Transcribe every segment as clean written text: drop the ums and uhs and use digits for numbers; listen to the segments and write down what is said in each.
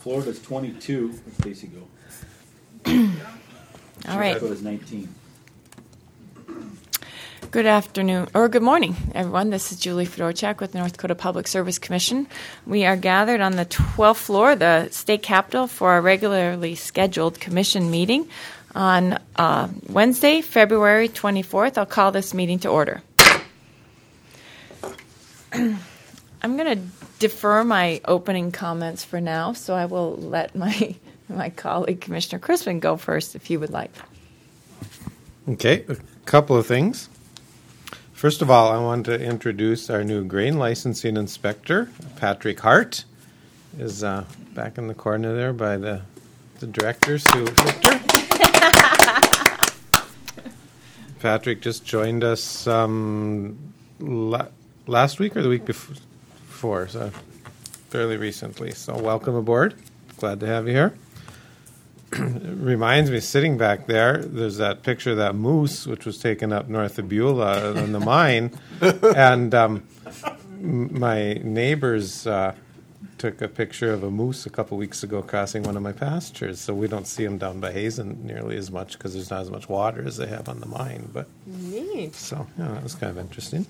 Florida's 22, in case you go. All right. Chicago is 19. Good afternoon, or good morning, everyone. This is Julie Fedorchak with the North Dakota Public Service Commission. We are gathered on the 12th floor, the state capitol, for our regularly scheduled commission meeting on Wednesday, February 24th. I'll call this meeting to order. I'm going to defer my opening comments for now, so I will let my colleague, Commissioner Crispin, go first if you would like. Okay, a couple of things. First of all, I want to introduce our new grain licensing inspector, Patrick Hart, is back in the corner there by the director, Sue Victor. Patrick just joined us last week or the week before, so fairly recently. So welcome aboard. Glad to have you here. It reminds me, sitting back there's that picture of that moose, which was taken up north of Beulah in the mine. And my neighbors took a picture of a moose a couple weeks ago crossing one of my pastures. So we don't see them down by Hazen nearly as much because there's not as much water as they have on the mine. But neat. So, yeah, that was kind of interesting.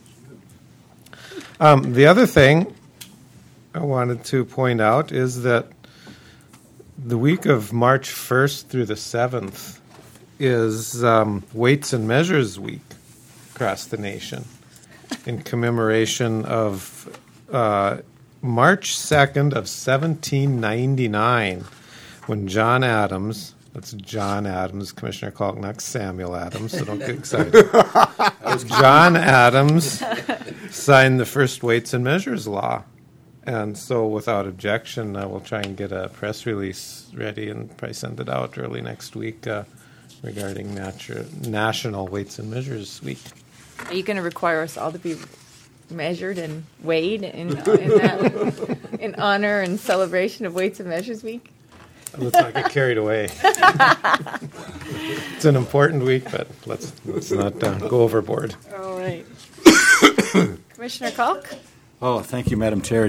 The other thing I wanted to point out is that the week of March 1st through the 7th is Weights and Measures Week across the nation in commemoration of March 2nd of 1799 when John Adams, that's John Adams, Commissioner Kalknock, Samuel Adams, so don't get excited. John Adams signed the first Weights and Measures Law. And so, without objection, we'll try and get a press release ready and probably send it out early next week regarding National Weights and Measures Week. Are you going to require us all to be measured and weighed in honor and celebration of Weights and Measures Week? Let's not get carried away. It's an important week, but let's not go overboard. All right. Commissioner Kalk? Oh, thank you, Madam Chair.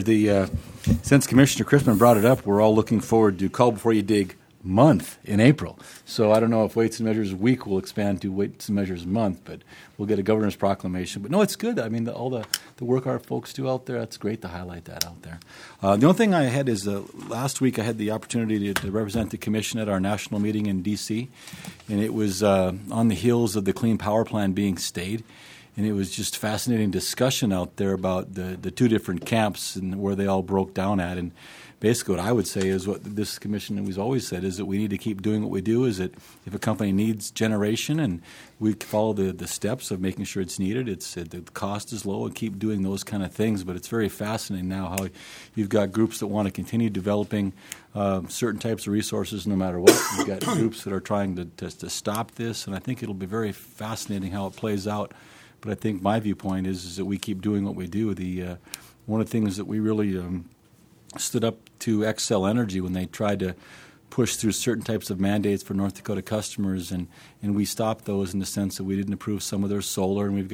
Since Commissioner Crispin brought it up, we're all looking forward to Call Before You Dig month in April. So I don't know if Weights and Measures Week will expand to Weights and Measures Month, but we'll get a governor's proclamation. But no, it's good. I mean, all the work our folks do out there, that's great to highlight that out there. The only thing I had is last week I had the opportunity to represent the commission at our national meeting in D.C., and it was on the heels of the Clean Power Plan being stayed. And it was just fascinating discussion out there about the two different camps and where they all broke down at. And basically what I would say is what this commission has always said is that we need to keep doing what we do, is that if a company needs generation and we follow the steps of making sure it's needed, the cost is low, and keep doing those kind of things. But it's very fascinating now how you've got groups that want to continue developing certain types of resources no matter what. You've got groups that are trying to stop this, and I think it'll be very fascinating how it plays out. But I think my viewpoint is that we keep doing what we do. One of the things that we really stood up to Xcel Energy when they tried to push through certain types of mandates for North Dakota customers, and we stopped those in the sense that we didn't approve some of their solar, and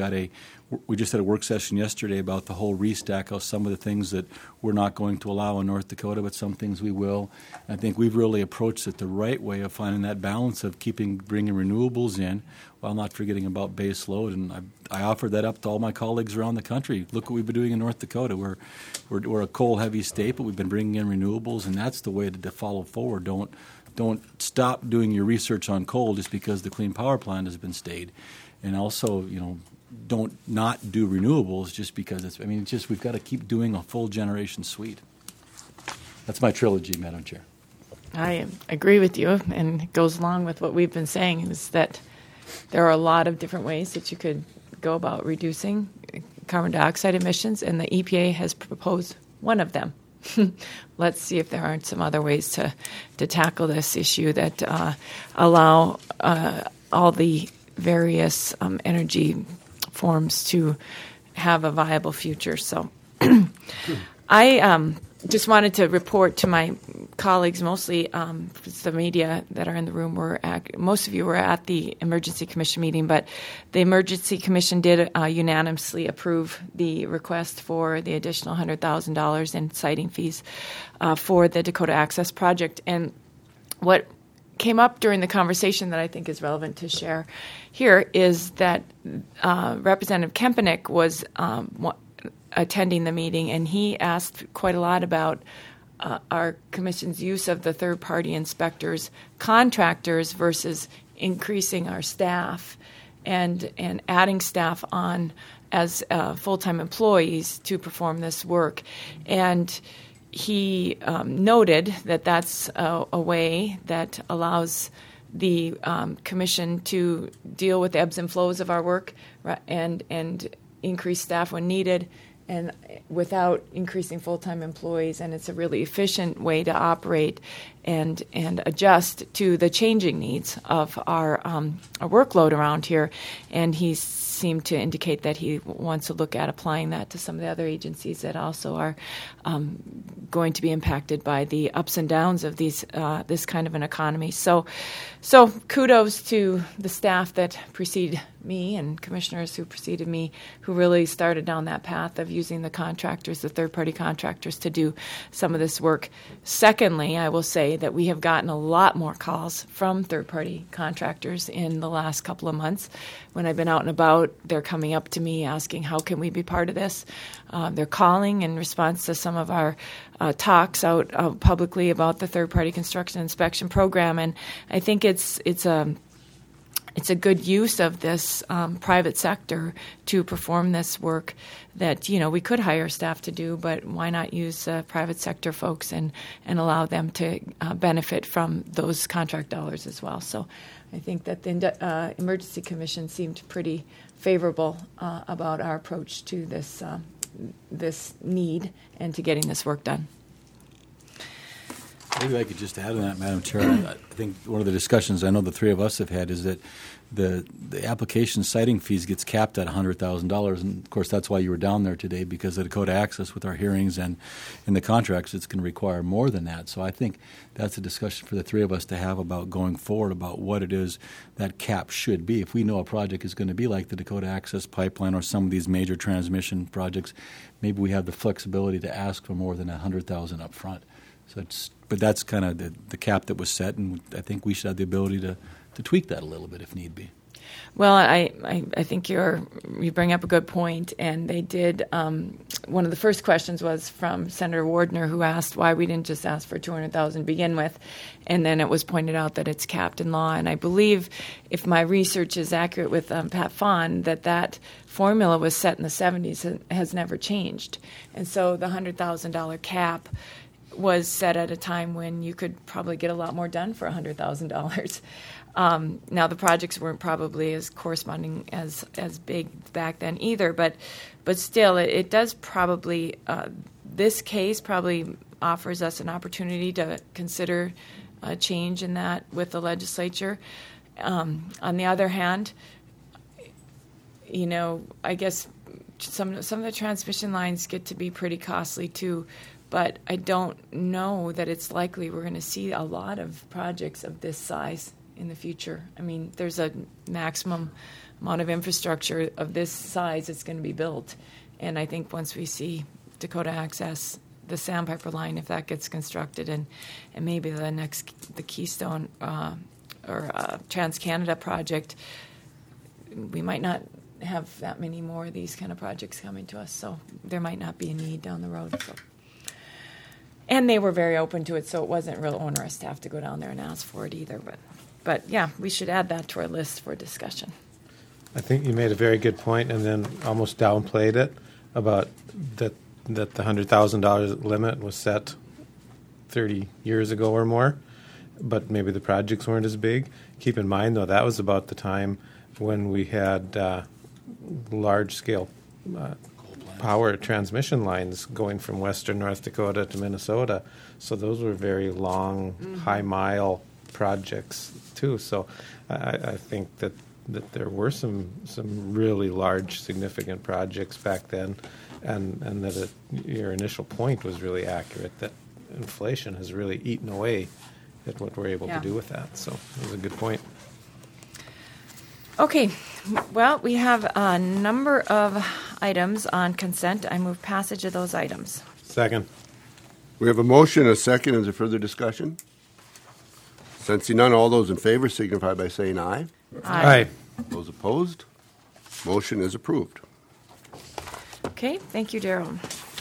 we just had a work session yesterday about the whole restack of some of the things that we're not going to allow in North Dakota, but some things we will. And I think we've really approached it the right way of finding that balance of bringing renewables in while not forgetting about base load. And I offered that up to all my colleagues around the country. Look what we've been doing in North Dakota. We're a coal-heavy state, but we've been bringing in renewables, and that's the way to follow forward. Don't stop doing your research on coal just because the Clean Power Plan has been stayed. And also, don't not do renewables just because we've got to keep doing a full generation suite. That's my trilogy, Madam Chair. I agree with you, and it goes along with what we've been saying, is that there are a lot of different ways that you could go about reducing carbon dioxide emissions, and the EPA has proposed one of them. Let's see if there aren't some other ways to tackle this issue that allow all the various energy forms to have a viable future. So I just wanted to report to my colleagues, mostly the media that are in the room, most of you were at the Emergency Commission meeting, but the Emergency Commission did unanimously approve the request for the additional $100,000 in siting fees for the Dakota Access Project. And what came up during the conversation that I think is relevant to share here is that Representative Kempenek was attending the meeting, and he asked quite a lot about our Commission's use of the third-party inspectors, contractors versus increasing our staff and adding staff on as full-time employees to perform this work. And he noted that that's a way that allows the Commission to deal with ebbs and flows of our work and increase staff when needed, and without increasing full-time employees. And it's a really efficient way to operate and adjust to the changing needs of our workload around here. And he seemed to indicate that he wants to look at applying that to some of the other agencies that also are going to be impacted by the ups and downs of this kind of an economy. So kudos to the staff that preceded me and commissioners who preceded me, who really started down that path of using the contractors, the third-party contractors, to do some of this work. Secondly, I will say that we have gotten a lot more calls from third-party contractors in the last couple of months. When I've been out and about, they're coming up to me asking, how can we be part of this? They're calling in response to some of our talks out publicly about the third-party construction inspection program. And I think it's a good use of this private sector to perform this work that, we could hire staff to do, but why not use private sector folks and allow them to benefit from those contract dollars as well. So I think that the Emergency Commission seemed pretty favorable about our approach to this need and to getting this work done. Maybe I could just add on that, Madam Chair. I think one of the discussions I know the three of us have had is that the application citing fees gets capped at $100,000, and of course that's why you were down there today, because of Dakota Access with our hearings and in the contracts, it's going to require more than that. So I think that's a discussion for the three of us to have about going forward about what it is that cap should be. If we know a project is going to be like the Dakota Access Pipeline or some of these major transmission projects, maybe we have the flexibility to ask for more than $100,000 up front. But that's kind of the cap that was set, and I think we should have the ability to tweak that a little bit if need be. Well, I think you bring up a good point, and they did. One of the first questions was from Senator Wardner, who asked why we didn't just ask for $200,000 to begin with, and then it was pointed out that it's capped in law. And I believe, if my research is accurate with Pat Fawn, that formula was set in the 70s and has never changed. And so the $100,000 cap was set at a time when you could probably get a lot more done for $100,000. Now, the projects weren't probably as corresponding as big back then either, but still, it does probably, this case probably offers us an opportunity to consider a change in that with the legislature. On the other hand, I guess some of the transmission lines get to be pretty costly too. But I don't know that it's likely we're going to see a lot of projects of this size in the future. I mean, there's a maximum amount of infrastructure of this size that's going to be built. And I think once we see Dakota Access, the Sandpiper line, if that gets constructed, and maybe the Keystone or Trans-Canada project, we might not have that many more of these kind of projects coming to us. So there might not be a need down the road. So. And they were very open to it, so it wasn't real onerous to have to go down there and ask for it either. But yeah, we should add that to our list for discussion. I think you made a very good point, and then almost downplayed it about that the $100,000 limit was set 30 years ago or more, but maybe the projects weren't as big. Keep in mind, though, that was about the time when we had large-scale power transmission lines going from western North Dakota to Minnesota. So those were very long, high-mile projects, too. So I think that there were some really large, significant projects back then, and that your initial point was really accurate, that inflation has really eaten away at what we're able Yeah. to do with that. So it was a good point. Okay, well, we have a number of items on consent. I move passage of those items. Second. We have a motion, a second. Is there further discussion? Sensing none, all those in favor signify by saying aye. Aye. Those opposed, motion is approved. Okay, thank you, Daryl.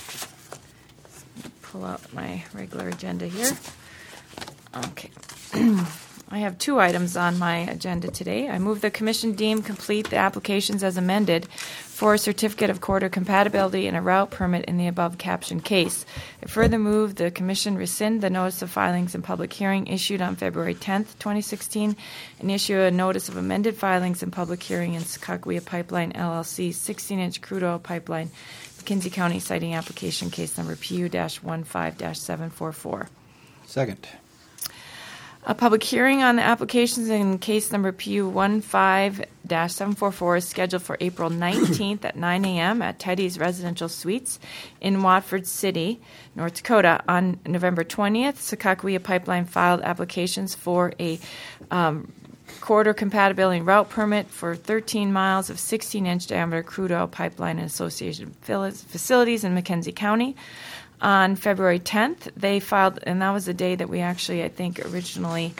Pull out my regular agenda here. Okay. I have 2 items on my agenda today. I move the commission deem complete the applications as amended for a certificate of corridor compatibility and a route permit in the above captioned case. I further move the commission rescind the notice of filings and public hearing issued on February 10th, 2016, and issue a notice of amended filings and public hearing in Secaucus Pipeline LLC 16-inch crude oil pipeline, McKenzie County siting application case number PU-15-744. Second. A public hearing on the applications in case number PU-15-744 is scheduled for April 19th at 9 a.m. at Teddy's Residential Suites in Watford City, North Dakota. On November 20th, Secaucus Pipeline filed applications for a corridor compatibility route permit for 13 miles of 16-inch diameter crude oil pipeline and associated facilities in McKenzie County. On February 10th, they filed, and that was the day that we actually, I think, originally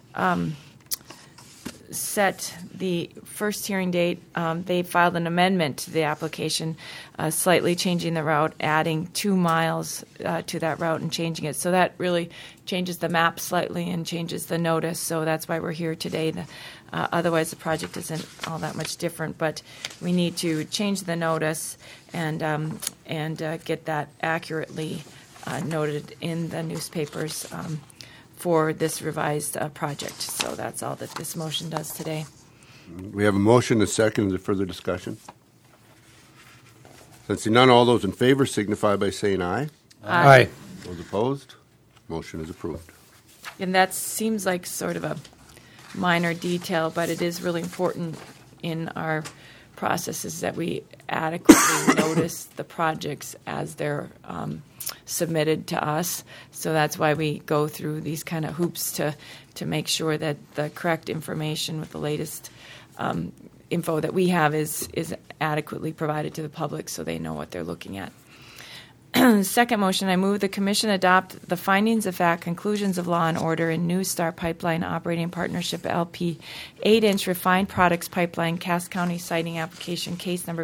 set the first hearing date. They filed an amendment to the application, slightly changing the route, adding 2 miles to that route and changing it. So that really changes the map slightly and changes the notice. So that's why we're here today. Otherwise, the project isn't all that much different, but we need to change the notice and get that accurately noted in the newspapers for this revised project. So that's all that this motion does today. We have a motion, a second. Is there further discussion? Sensing none, all those in favor signify by saying aye. Aye. Those opposed, motion is approved. And that seems like sort of a minor detail, but it is really important in our processes that we adequately notice the projects as they're submitted to us. So that's why we go through these kind of hoops to make sure that the correct information with the latest info that we have is adequately provided to the public so they know what they're looking at. Second motion, I move the commission adopt the findings of fact, conclusions of law and order in New Star Pipeline Operating Partnership LP 8-inch refined products pipeline Cass County siting application case number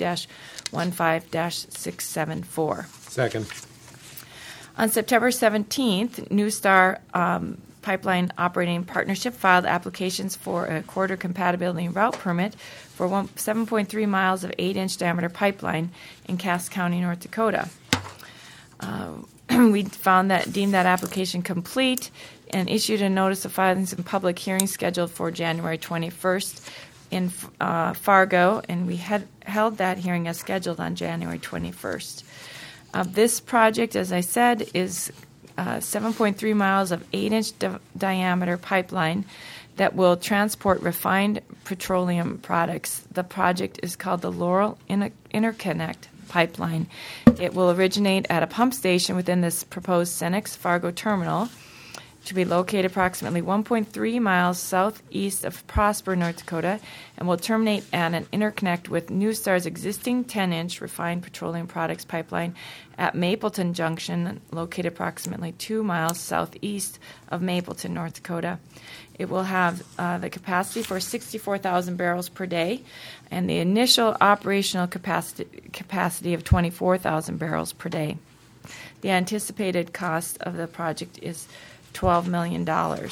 PU-15-674. Second. On September 17th, New Star Pipeline Operating Partnership filed applications for a corridor compatibility route permit for 7.3 miles of 8-inch diameter pipeline in Cass County, North Dakota. We deemed that application complete and issued a notice of filings and public hearing scheduled for January 21st in Fargo, and we had held that hearing as scheduled on January 21st. This project, as I said, is 7.3 miles of 8-inch diameter pipeline that will transport refined petroleum products. The project is called the Laurel Interconnect Pipeline. It will originate at a pump station within this proposed Cenex Fargo terminal, to be located approximately 1.3 miles southeast of Prosper, North Dakota, and will terminate at an interconnect with New Star's existing 10-inch refined petroleum products pipeline at Mapleton Junction, located approximately 2 miles southeast of Mapleton, North Dakota. It will have the capacity for 64,000 barrels per day and the initial operational capacity of 24,000 barrels per day. The anticipated cost of the project is $12 million.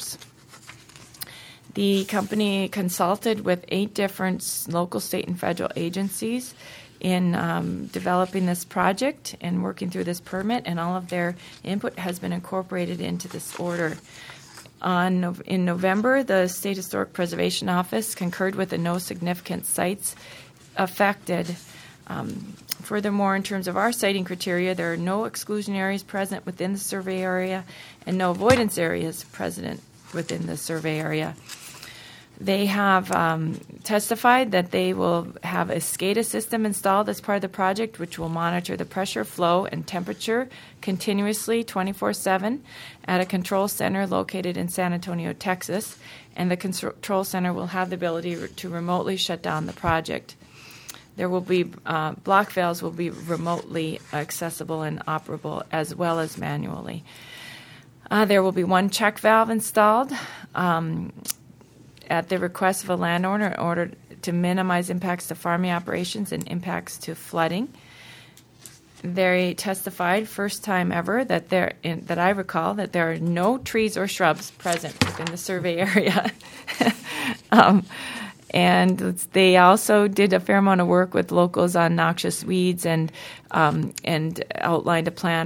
The company consulted with 8 different local, state, and federal agencies in developing this project and working through this permit, and all of their input has been incorporated into this order. In November, the State Historic Preservation Office concurred with the no significant sites affected. Furthermore, in terms of our siting criteria, there are no exclusion areas present within the survey area and no avoidance areas present within the survey area. They have testified that they will have a SCADA system installed as part of the project, which will monitor the pressure, flow, and temperature continuously 24/7 at a control center located in San Antonio, Texas. And the control center will have the ability to remotely shut down the project. There will be block valves will be remotely accessible and operable as well as manually. There will be one check valve installed at the request of a landowner in order to minimize impacts to farming operations and impacts to flooding. They testified, first time ever, that that I recall, that there are no trees or shrubs present within the survey area. And they also did a fair amount of work with locals on noxious weeds and outlined a plan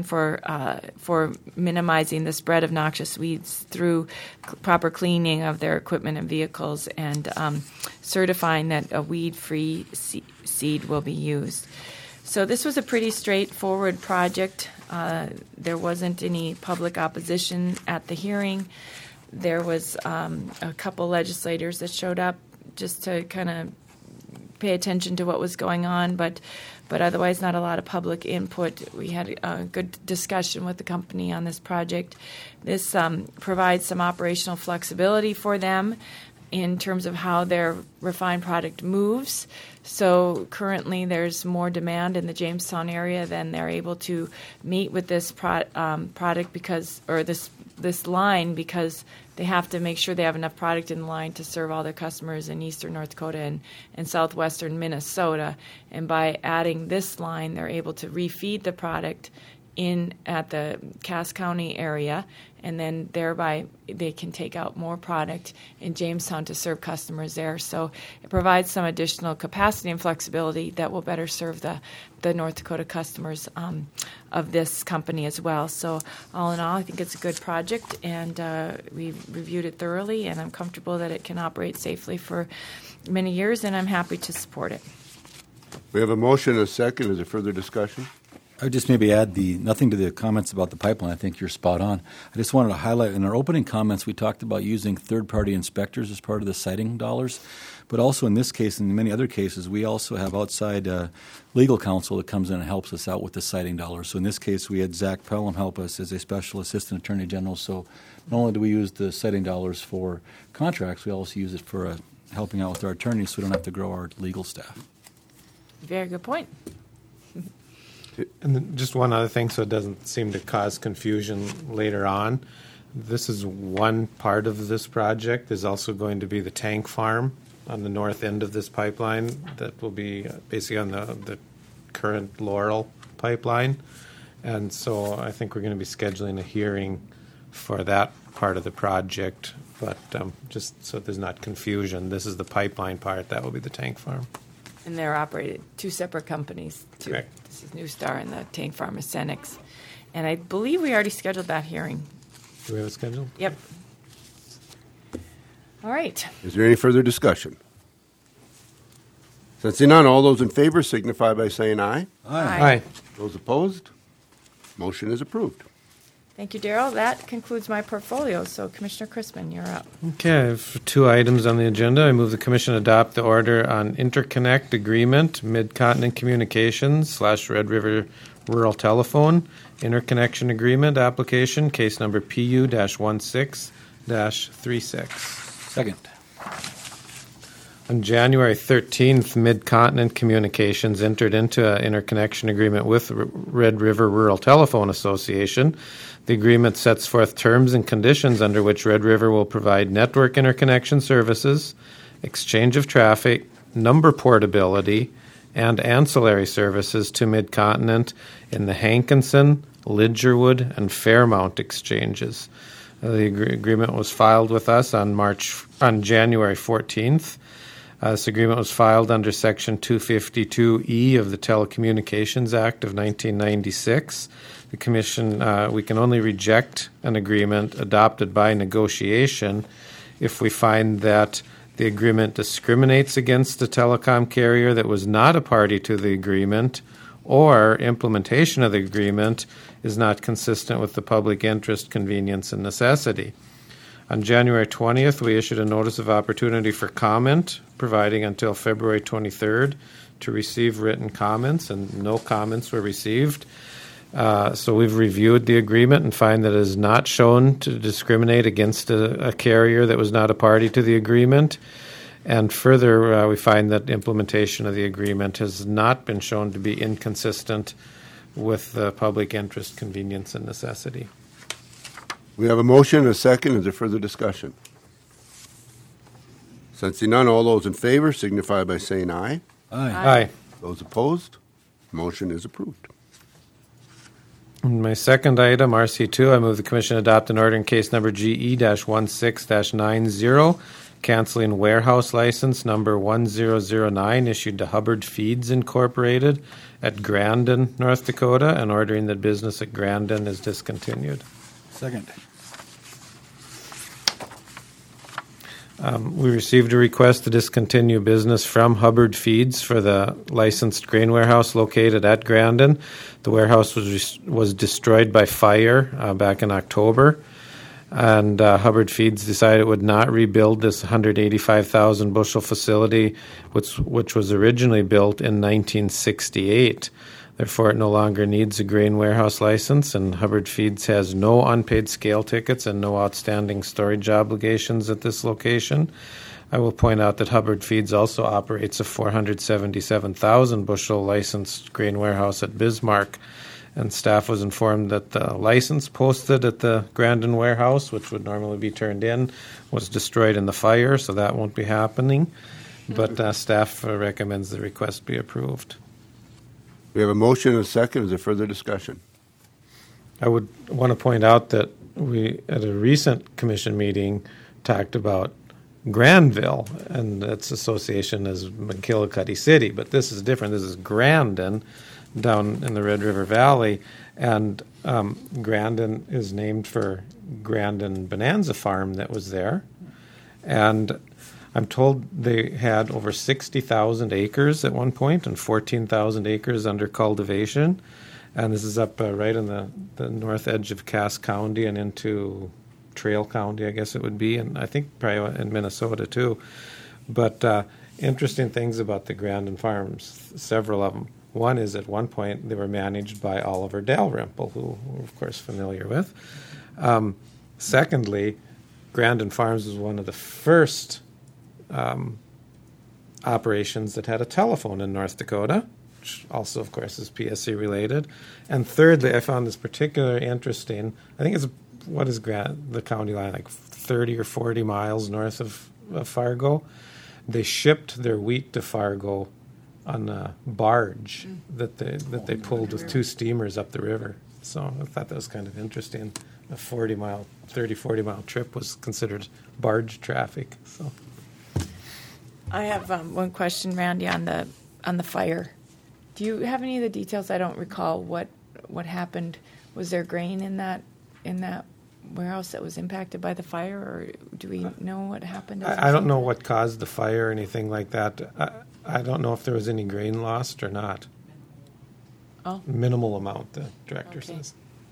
for minimizing the spread of noxious weeds through proper cleaning of their equipment and vehicles and certifying that a weed-free seed will be used. So this was a pretty straightforward project. There wasn't any public opposition at the hearing. There was a couple legislators that showed up just to kind of pay attention to what was going on, but otherwise not a lot of public input. We had a good discussion with the company on this project. This provides some operational flexibility for them in terms of how their refined product moves. So currently there's more demand in the Jamestown area than they're able to meet with this product because, or this line, because they have to make sure they have enough product in the line to serve all their customers in eastern North Dakota and southwestern Minnesota. And by adding this line, they're able to refeed the product in at the Cass County area, and then thereby they can take out more product in Jamestown to serve customers there. So it provides some additional capacity and flexibility that will better serve the North Dakota customers of this company as well. So all in all, I think it's a good project, and we've reviewed it thoroughly, and I'm comfortable that it can operate safely for many years, and I'm happy to support it. We have a motion and a second. Is there further discussion? I would just maybe add nothing to the comments about the pipeline. I think you're spot on. I just wanted to highlight in our opening comments we talked about using third-party inspectors as part of the siting dollars. But also in this case and in many other cases, we also have outside legal counsel that comes in and helps us out with the siting dollars. So in this case, we had Zach Pelham help us as a special assistant attorney general. So not only do we use the siting dollars for contracts, we also use it for helping out with our attorneys so we don't have to grow our legal staff. Very good point. And then just one other thing, so it doesn't seem to cause confusion later on. This is one part of this project. There's also going to be the tank farm on the north end of this pipeline that will be basically on the current Laurel pipeline. And so I think we're going to be scheduling a hearing for that part of the project. But just so there's not confusion, this is the pipeline part. That will be the tank farm. And they're operated two separate companies. Correct. This is New Star and the tank farm is Cenex. And I believe we already scheduled that hearing. Do we have a schedule? Yep. All right. Is there any further discussion? Sensing none, all those in favor signify by saying aye. Aye. Those opposed? Motion is approved. Thank you, Daryl. That concludes my portfolio. So, Commissioner Crispin, you're up. Okay, I have two items on the agenda. I move the Commission adopt the order on interconnect agreement, Mid-Continent Communications / Red River Rural Telephone, interconnection agreement application, case number PU-16-36. Second. On January 13th, Mid-Continent Communications entered into an interconnection agreement with Red River Rural Telephone Association. The agreement sets forth terms and conditions under which Red River will provide network interconnection services, exchange of traffic, number portability, and ancillary services to Mid-Continent in the Hankinson, Lidgerwood, and Fairmount exchanges. The agreement was filed with us on January 14th. This agreement was filed under Section 252E of the Telecommunications Act of 1996. The Commission, we can only reject an agreement adopted by negotiation if we find that the agreement discriminates against a telecom carrier that was not a party to the agreement, or implementation of the agreement is not consistent with the public interest, convenience, and necessity. On January 20th, we issued a notice of opportunity for comment, providing until February 23rd to receive written comments, and no comments were received. So we've reviewed the agreement and find that it is not shown to discriminate against a carrier that was not a party to the agreement. And further, we find that implementation of the agreement has not been shown to be inconsistent with the public interest, convenience, and necessity. We have a motion and a second. Is there further discussion? Sensing none, all those in favor signify by saying aye. Aye. Those opposed, motion is approved. And my second item, RC2, I move the Commission adopt an order in case number GE-16-90, canceling warehouse license number 1009 issued to Hubbard Feeds Incorporated at Grandin, North Dakota, and ordering that business at Grandin is discontinued. Second. We received a request to discontinue business from Hubbard Feeds for the licensed grain warehouse located at Grandin. The warehouse was destroyed by fire back in October, and Hubbard Feeds decided it would not rebuild this 185,000 bushel facility, which was originally built in 1968. Therefore, it no longer needs a grain warehouse license, and Hubbard Feeds has no unpaid scale tickets and no outstanding storage obligations at this location. I will point out that Hubbard Feeds also operates a 477,000 bushel licensed grain warehouse at Bismarck, and staff was informed that the license posted at the Grandin warehouse, which would normally be turned in, was destroyed in the fire, so that won't be happening. But staff recommends the request be approved. We have a motion and a second. Is there further discussion? I would want to point out that we, at a recent commission meeting, talked about Granville and its association as McGillicuddy City, but this is different. This is Grandin down in the Red River Valley, and Grandin is named for Grandin Bonanza Farm that was there, and I'm told they had over 60,000 acres at one point and 14,000 acres under cultivation. And this is up right on the north edge of Cass County and into Trail County, I guess it would be, and I think probably in Minnesota too. But interesting things about the Grandin farms, several of them. One is at one point they were managed by Oliver Dalrymple, who we're of course familiar with. Secondly, Grandin Farms was one of the first operations that had a telephone in North Dakota, which also, of course, is PSC related. And thirdly, I found this particularly interesting. I think it's, what is the county line, like 30 or 40 miles north of Fargo? They shipped their wheat to Fargo on a barge that they pulled with two steamers up the river. So I thought that was kind of interesting. A 40 mile trip was considered barge traffic. So. I have one question, Randy, on the fire. Do you have any of the details? I don't recall what happened. Was there grain in that warehouse that was impacted by the fire, or do we know what happened? I don't know what caused the fire or anything like that. I don't know if there was any grain lost or not. Oh, minimal amount, the director says.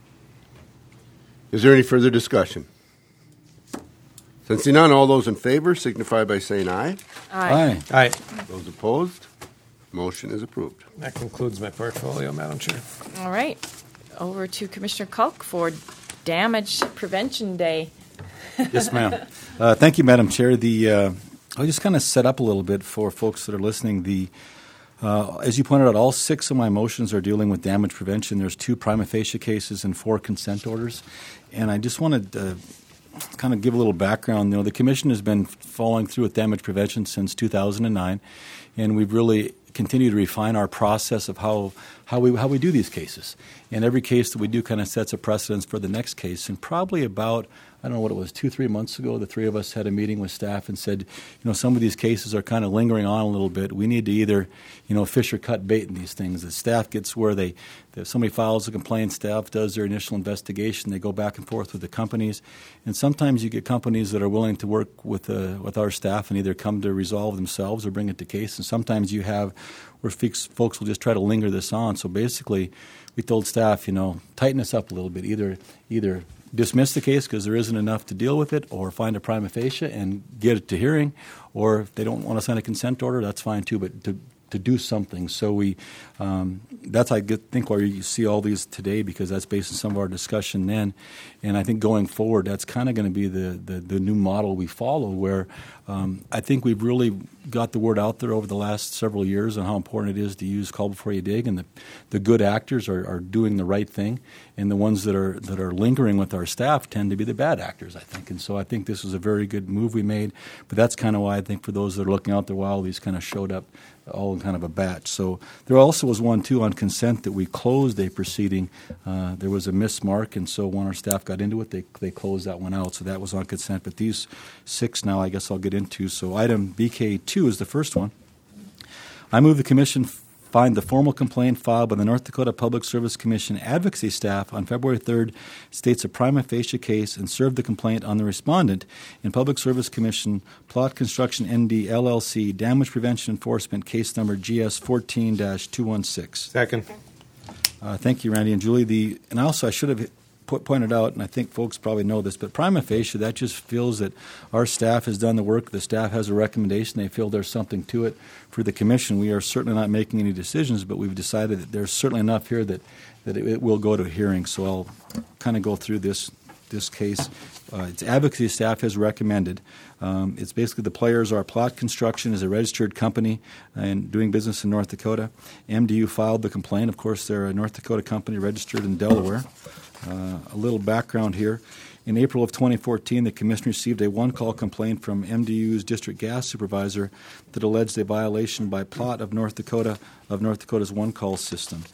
Is there any further discussion? Sensing none, all those in favor signify by saying aye. Aye. Aye. Those opposed, motion is approved. That concludes my portfolio, Madam Chair. all right. Over to Commissioner Kalk for Damage Prevention Day. Yes, ma'am. Thank you, Madam Chair. I'll just kind of set up a little bit for folks that are listening. As you pointed out, all 6 of my motions are dealing with damage prevention. There's 2 prima facie cases and 4 consent orders. And I just wanted to kind of give a little background. The Commission has been following through with damage prevention since 2009, and we've really continued to refine our process of how we do these cases. And every case that we do kind of sets a precedence for the next case. And probably about, I don't know what it was, 2-3 months ago, the 3 of us had a meeting with staff and said, some of these cases are kind of lingering on a little bit. We need to either, fish or cut bait in these things. The staff gets where if somebody files a complaint, staff does their initial investigation. They go back and forth with the companies. And sometimes you get companies that are willing to work with our staff and either come to resolve themselves or bring it to case. And sometimes you have where folks will just try to linger this on. So basically, we told staff, tighten us up a little bit. Either dismiss the case because there isn't enough to deal with it, or find a prima facie and get it to hearing, or if they don't want to sign a consent order, that's fine too, but to do something. So that's think why you see all these today, because that's based on some of our discussion then. And I think going forward, that's kind of going to be the new model we follow, where I think we've really got the word out there over the last several years on how important it is to use call before you dig, and the good actors are doing the right thing, and the ones that are lingering with our staff tend to be the bad actors, I think. And so I think this was a very good move we made, but that's kind of why I think for those that are looking out there, while these kind of showed up all in kind of a batch. So there also was one, too, on consent that we closed a proceeding. There was a mismark, and so when our staff got into it, they closed that one out. So that was on consent. But these 6 now I guess I'll get into. So item BK2 is the first one. I move the Commission find the formal complaint filed by the North Dakota Public Service Commission advocacy staff on February 3rd states a prima facie case, and serve the complaint on the respondent in Public Service Commission Plot Construction ND LLC Damage Prevention Enforcement case number GS 14-216. Second. Thank you, Randy and Julie. And also I should have pointed out, and I think folks probably know this, but prima facie, that just feels that our staff has done the work. The staff has a recommendation. They feel there's something to it. For the Commission, we are certainly not making any decisions, but we've decided that there's certainly enough here that it will go to a hearing. So I'll kind of go through this case. Its advocacy staff has recommended. It's basically the players are Plot Construction is a registered company and doing business in North Dakota. MDU filed the complaint. Of course, they're a North Dakota company registered in Delaware. A little background here. In April of 2014, the Commission received a one-call complaint from MDU's district gas supervisor that alleged a violation by Plot of North Dakota's one-call system.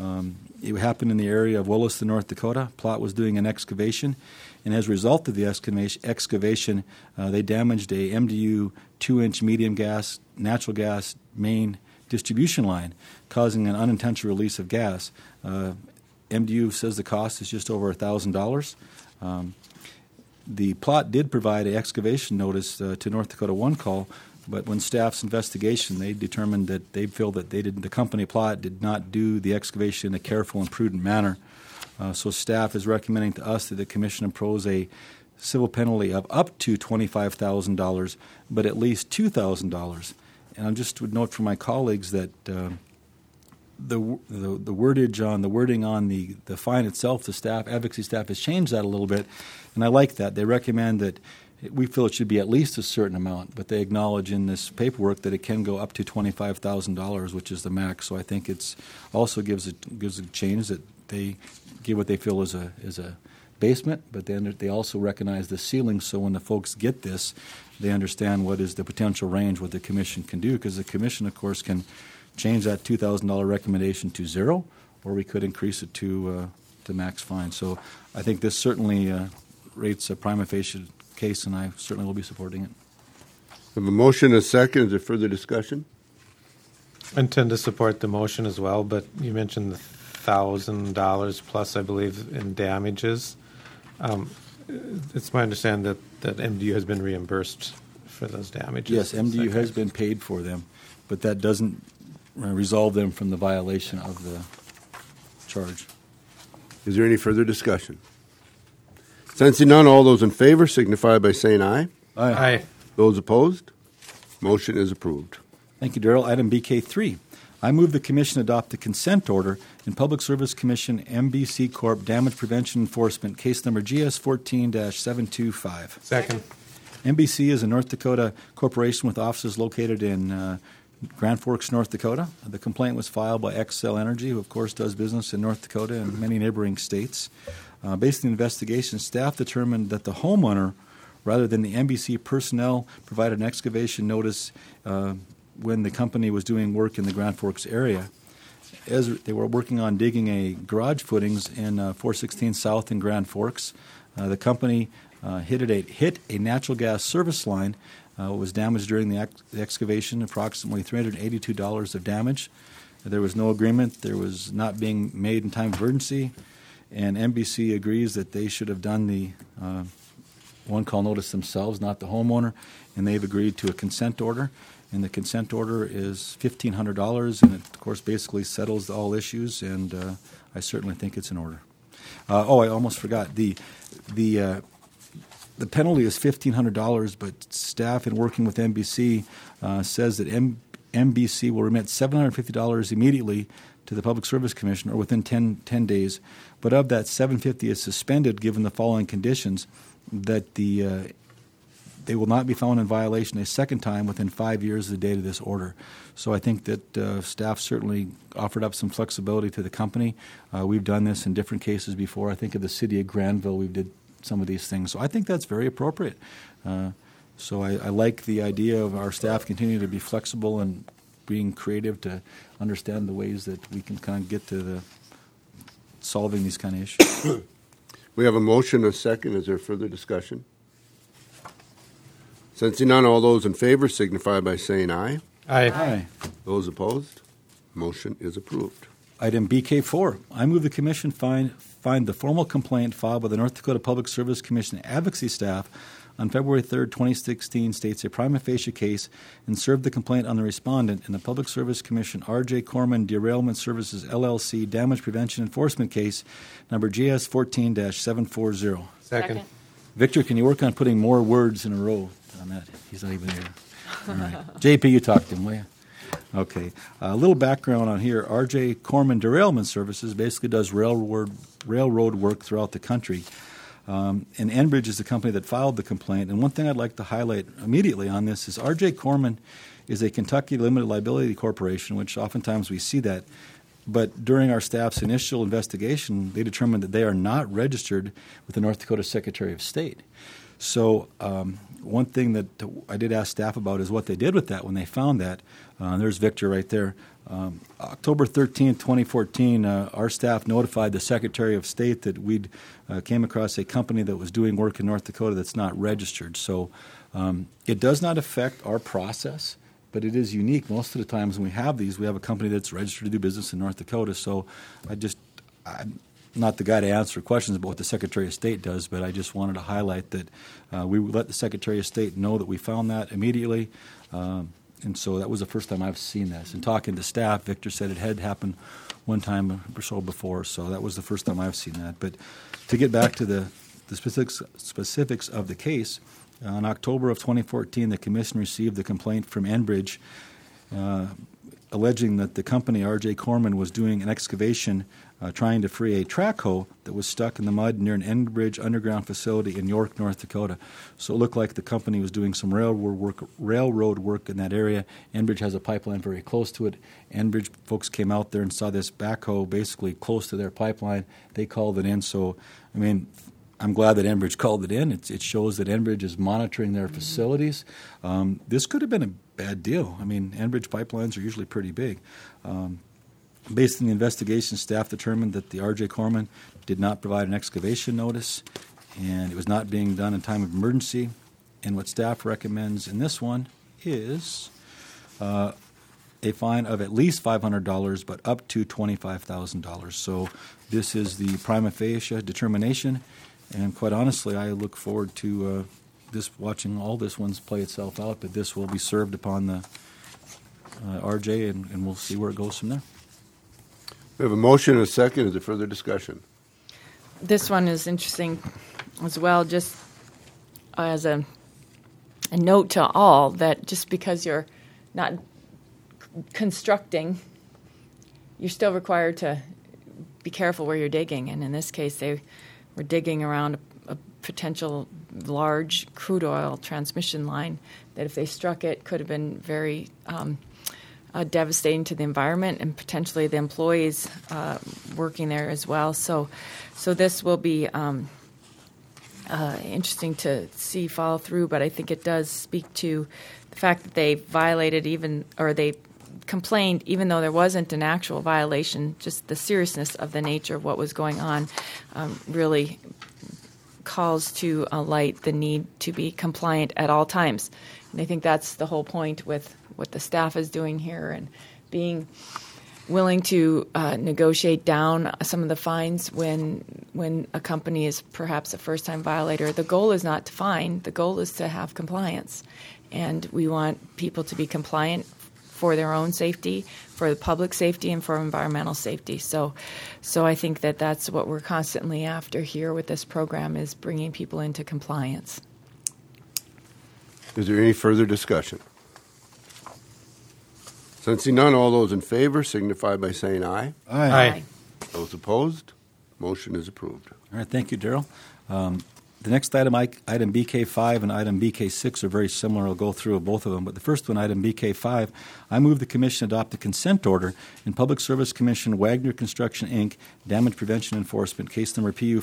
It happened in the area of Williston, North Dakota. Plot was doing an excavation, and as a result of the excavation, they damaged a MDU 2-inch medium gas, natural gas main distribution line, causing an unintentional release of gas. MDU says the cost is just over $1,000. The Plot did provide an excavation notice to North Dakota One Call, but when staff's investigation, they determined that they feel that the company Plot did not do the excavation in a careful and prudent manner. So staff is recommending to us that the Commission impose a civil penalty of up to $25,000, but at least $2,000. And I just would note for my colleagues that the wording on the fine itself, the staff advocacy staff has changed that a little bit, and I like that. They recommend that we feel it should be at least a certain amount, but they acknowledge in this paperwork that it can go up to $25,000, which is the max. So I think it's also gives a change that they give what they feel is a basement, but then they also recognize the ceiling. So when the folks get this, they understand what is the potential range, what the Commission can do, because the Commission, of course, can change that $2,000 recommendation to zero, or we could increase it to max fine. So I think this certainly rates a prima facie case, and I certainly will be supporting it. We have a motion and a second. Is there further discussion? I intend to support the motion as well, but you mentioned the $1,000 plus, I believe, in damages. It's my understanding that MDU has been reimbursed for those damages. Yes, MDU has been paid for them, but that doesn't resolve them from the violation of the charge. Is there any further discussion? Sensing none, all those in favor signify by saying aye. Aye. Those opposed? Motion is approved. Thank you, Darrell. Item BK3. I move the Commission adopt the consent order in Public Service Commission MBC Corp. Damage Prevention Enforcement, case number GS 14-725. Second. MBC is a North Dakota corporation with offices located in Grand Forks, North Dakota. The complaint was filed by Xcel Energy, who, of course, does business in North Dakota and many neighboring states. Based on the investigation, staff determined that the homeowner, rather than the MBC personnel, provided an excavation notice when the company was doing work in the Grand Forks area. As they were working on digging a garage footings in 416 South in Grand Forks, the company hit a natural gas service line. Was damaged during the excavation, approximately $382 of damage. There was no agreement. There was not being made in time of urgency, and MBC agrees that they should have done the one-call notice themselves, not the homeowner, and they've agreed to a consent order. And the consent order is $1,500, and it, of course, basically settles all issues, and I certainly think it's in order. I almost forgot. The penalty is $1,500, but staff in working with NBC says that NBC will remit $750 immediately to the Public Service Commission or within 10 days. But of that, $750 is suspended given the following conditions, that they will not be found in violation a second time within 5 years of the date of this order. So I think that staff certainly offered up some flexibility to the company. We've done this in different cases before. I think of the city of Granville, we did some of these things. So I think that's very appropriate. So I like the idea of our staff continuing to be flexible and being creative to understand the ways that we can kind of get to solving these kind of issues. We have a motion, a second. Is there further discussion? Sensing none, all those in favor signify by saying aye. Aye. Aye. Those opposed? Motion is approved. Item BK4, I move the Commission find the formal complaint filed by the North Dakota Public Service Commission advocacy staff on February 3rd, 2016 states a prima facie case and serve the complaint on the respondent in the Public Service Commission R.J. Corman Derailment Services, LLC damage prevention enforcement case number GS 14-740. Second. Victor, can you work on putting more words in a row on that? He's not even here. All right. JP, you talk to him, will you? Okay. A little background on here. R.J. Corman Derailment Services basically does railroad work throughout the country. And Enbridge is the company that filed the complaint. And one thing I'd like to highlight immediately on this is R.J. Corman is a Kentucky limited liability corporation, which oftentimes we see that. But during our staff's initial investigation, they determined that they are not registered with the North Dakota Secretary of State. So one thing that I did ask staff about is what they did with that when they found that. There's Victor right there. October 13th, 2014, our staff notified the Secretary of State that we'd came across a company that was doing work in North Dakota that's not registered. So it does not affect our process, but it is unique. Most of the times when we have these, we have a company that's registered to do business in North Dakota. So I'm not the guy to answer questions about what the Secretary of State does, but I just wanted to highlight that we let the Secretary of State know that we found that immediately. And so that was the first time I've seen this. And talking to staff, Victor said it had happened one time or so before, so that was the first time I've seen that. But to get back to the specifics of the case, in October of 2014, the Commission received the complaint from Enbridge alleging that the company, R.J. Corman, was doing an excavation trying to free a track hoe that was stuck in the mud near an Enbridge underground facility in York, North Dakota. So it looked like the company was doing some railroad work in that area. Enbridge has a pipeline very close to it. Enbridge folks came out there and saw this backhoe basically close to their pipeline. They called it in. So, I mean, I'm glad that Enbridge called it in. It shows that Enbridge is monitoring their facilities. This could have been a bad deal. I mean, Enbridge pipelines are usually pretty big. Based on the investigation, staff determined that the R.J. Corman did not provide an excavation notice, and it was not being done in time of emergency. And what staff recommends in this one is a fine of at least $500, but up to $25,000. So this is the prima facie determination, and quite honestly, I look forward to watching all this ones play itself out. But this will be served upon the RJ, and we'll see where it goes from there. We have a motion and a second. Is there further discussion? This one is interesting as well, just as a note to all that just because you're not constructing, you're still required to be careful where you're digging. And in this case, they were digging around a potential large crude oil transmission line that if they struck it could have been very devastating to the environment and potentially the employees working there as well. So this will be interesting to see follow through, but I think it does speak to the fact that they violated they complained even though there wasn't an actual violation. Just the seriousness of the nature of what was going on really calls to light the need to be compliant at all times. And I think that's the whole point with what the staff is doing here and being willing to negotiate down some of the fines when a company is perhaps a first-time violator. The goal is not to fine. The goal is to have compliance. And we want people to be compliant for their own safety, for the public safety, and for environmental safety. So I think that that's what we're constantly after here with this program, is bringing people into compliance. Is there any further discussion? Sensing none, all those in favor signify by saying aye. Aye. Those opposed, motion is approved. All right, thank you, Daryl. The next item, item BK5 and item BK6, are very similar. I'll go through both of them. But the first one, item BK5, I move the Commission adopt a consent order in Public Service Commission Wagner Construction, Inc., Damage Prevention Enforcement, case number PU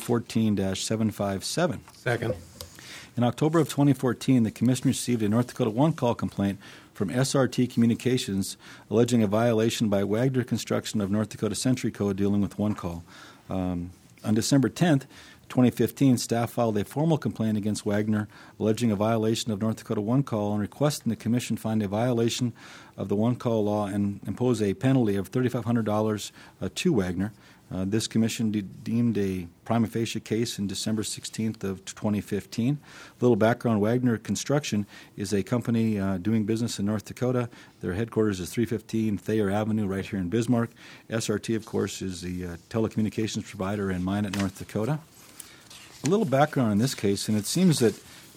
14-757. Second. In October of 2014, the Commission received a North Dakota one-call complaint from SRT Communications alleging a violation by Wagner Construction of North Dakota Century Code dealing with one-call. On December 10th, 2015, staff filed a formal complaint against Wagner alleging a violation of North Dakota one-call and requesting the Commission find a violation of the one-call law and impose a penalty of $3,500 to Wagner. This commission deemed a prima facie case in December 16th of 2015. A little background, Wagner Construction is a company doing business in North Dakota. Their headquarters is 315 Thayer Avenue right here in Bismarck. SRT, of course, is the telecommunications provider in Minot, North Dakota. A little background in this case, and it seems that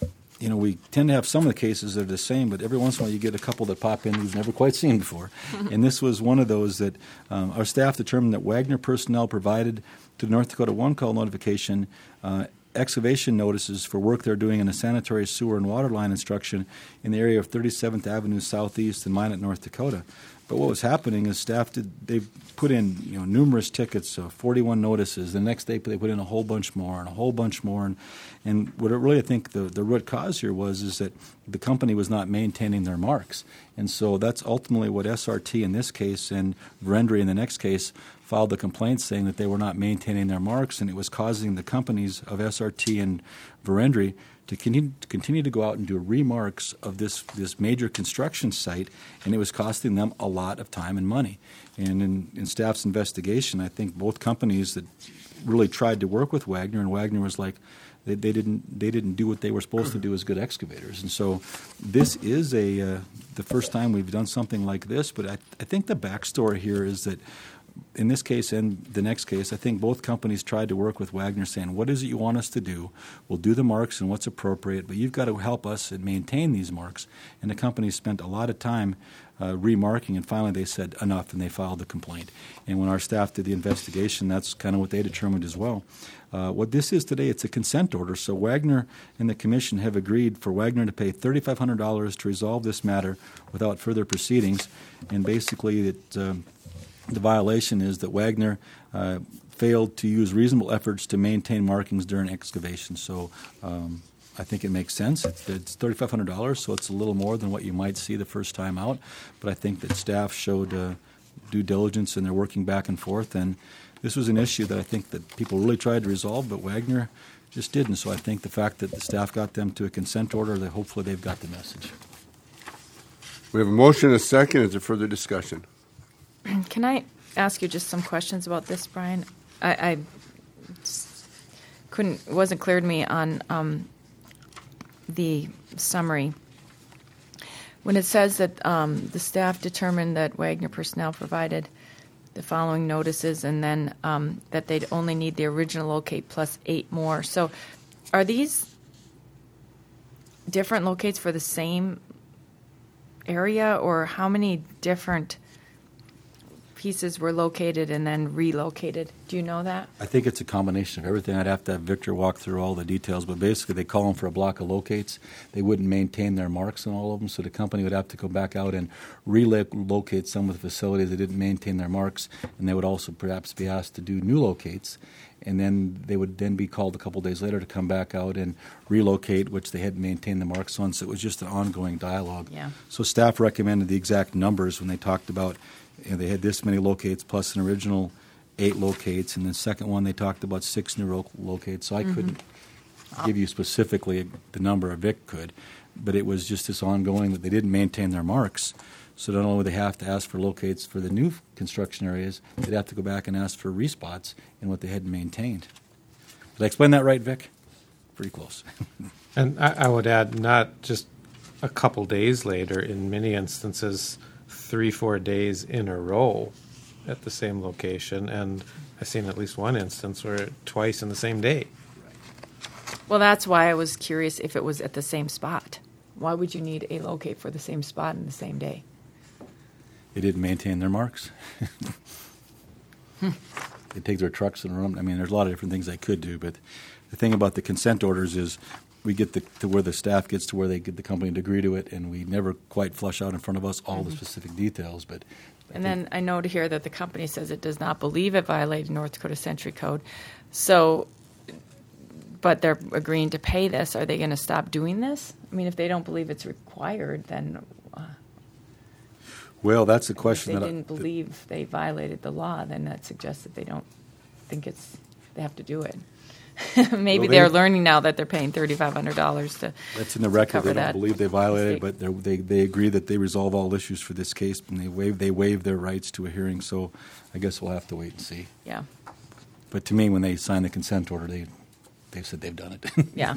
we tend to have some of the cases that are the same, but every once in a while you get a couple that pop in you've never quite seen before. And this was one of those that our staff determined that Wagner personnel provided to the North Dakota one-call notification excavation notices for work they're doing in a sanitary sewer and water line construction in the area of 37th Avenue Southeast in Minot, North Dakota. But what was happening is they put in numerous tickets, 41 notices. The next day they put in a whole bunch more and a whole bunch more. And what I really think the root cause here is that the company was not maintaining their marks. And so that's ultimately what SRT in this case and Verendry in the next case filed the complaint saying that they were not maintaining their marks, and it was causing the companies of SRT and Verendry to continue to go out and do remarks of this major construction site, and it was costing them a lot of time and money. And in staff's investigation, I think both companies that really tried to work with Wagner, and Wagner was like, they didn't do what they were supposed to do as good excavators. And so this is the first time we've done something like this, but I think the backstory here is that in this case and the next case, I think both companies tried to work with Wagner saying, what is it you want us to do? We'll do the marks and what's appropriate, but you've got to help us and maintain these marks. And the company spent a lot of time remarking, and finally they said enough, and they filed the complaint. And when our staff did the investigation, that's kind of what they determined as well. What this is today, it's a consent order. So Wagner and the Commission have agreed for Wagner to pay $3,500 to resolve this matter without further proceedings. And basically the violation is that Wagner failed to use reasonable efforts to maintain markings during excavation. So I think it makes sense. It's $3,500, so it's a little more than what you might see the first time out. But I think that staff showed due diligence, and they're working back and forth. And this was an issue that I think that people really tried to resolve, but Wagner just didn't. So I think the fact that the staff got them to a consent order, that hopefully they've got the message. We have a motion and a second. Is there further discussion? Can I ask you just some questions about this, Brian? I it wasn't clear to me on the summary. When it says that the staff determined that Wagner personnel provided the following notices, and then that they'd only need the original locate plus 8 more. So are these different locates for the same area, or how many different pieces were located and then relocated? Do you know that? I think it's a combination of everything. I'd have to have Victor walk through all the details, but basically they call them for a block of locates. They wouldn't maintain their marks on all of them, so the company would have to go back out and relocate some of the facilities that didn't maintain their marks, and they would also perhaps be asked to do new locates, and then they would then be called a couple days later to come back out and relocate, which they hadn't maintained the marks on, so it was just an ongoing dialogue. Yeah. So staff recommended the exact numbers when they talked about they had this many locates plus an original 8 locates, and the second one they talked about 6 new locates. So I couldn't give you specifically the number. Vic could, but it was just this ongoing that they didn't maintain their marks. So not only would they have to ask for locates for the new construction areas, they'd have to go back and ask for respots in what they hadn't maintained. Did I explain that right, Vic? Pretty close. And I would add, not just a couple days later, in many instances, 3-4 days in a row at the same location, and I've seen at least one instance where twice in the same day. Well, that's why I was curious if it was at the same spot. Why would you need a locate for the same spot in the same day? They didn't maintain their marks. They take their trucks and run them. I mean, there's a lot of different things they could do, but the thing about the consent orders is we get to where the staff gets to where they get the company to agree to it, and we never quite flush out in front of us all the specific details. But And then I know to hear that the company says it does not believe it violated North Dakota Century Code. So, but they're agreeing to pay this. Are they going to stop doing this? I mean, if they don't believe it's required, then well, that's the if question they that didn't believe they violated the law, then that suggests that they don't think they have to do it. Maybe Well, they're learning now that they're paying $3,500 to that's in the record. cover They don't that believe they violated, mistake. but they agree that they resolve all issues for this case, and they waive their rights to a hearing. So, I guess we'll have to wait and see. Yeah, But to me, when they sign the consent order, they've said they've done it. yeah.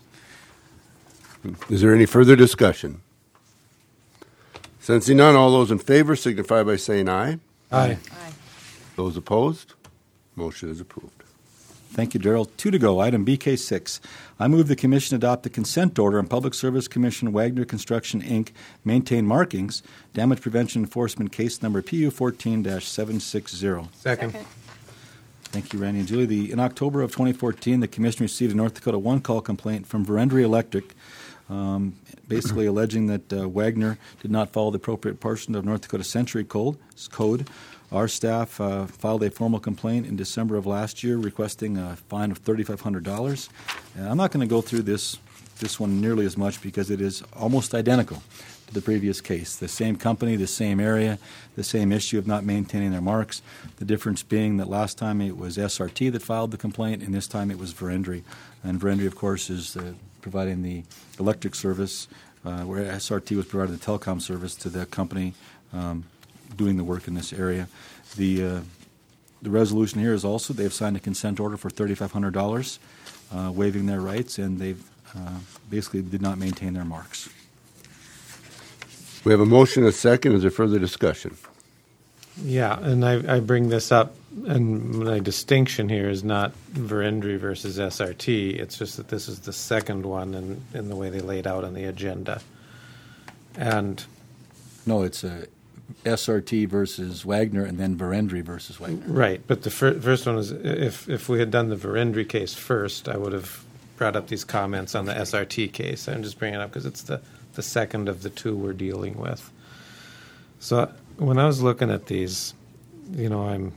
Is there any further discussion? Sensing none, all those in favor signify by saying aye. Aye. Aye. Those opposed? Motion is approved. Thank you, Darrell. 2 to go. Item BK6. I move the Commission adopt the consent order and Public Service Commission Wagner Construction, Inc. maintain markings, damage prevention enforcement case number PU 14-760. Second. Thank you, Randy and Julie. In October of 2014, the Commission received a North Dakota one-call complaint from Verendry Electric, basically alleging that Wagner did not follow the appropriate portion of North Dakota Century Code. Our staff filed a formal complaint in December of last year requesting a fine of $3,500. And I'm not going to go through this one nearly as much because it is almost identical to the previous case. The same company, the same area, the same issue of not maintaining their marks. The difference being that last time it was SRT that filed the complaint, and this time it was Verendry. And Verendry, of course, is providing the electric service, where SRT was providing the telecom service to the company doing the work in this area. The resolution here is also they've signed a consent order for $3,500, waiving their rights, and they've basically did not maintain their marks. We have a motion and a second. Is there further discussion? Yeah, and I bring this up, and my distinction here is not Verendry versus SRT. It's just that this is the second one in the way they laid out on the agenda. And No, it's SRT versus Wagner, and then Verendry versus Wagner. right, but the first one is if we had done the Verendry case first, I would have brought up these comments on the SRT case. I'm just bringing it up because it's the second of the two we're dealing with. So when I was looking at these, I'm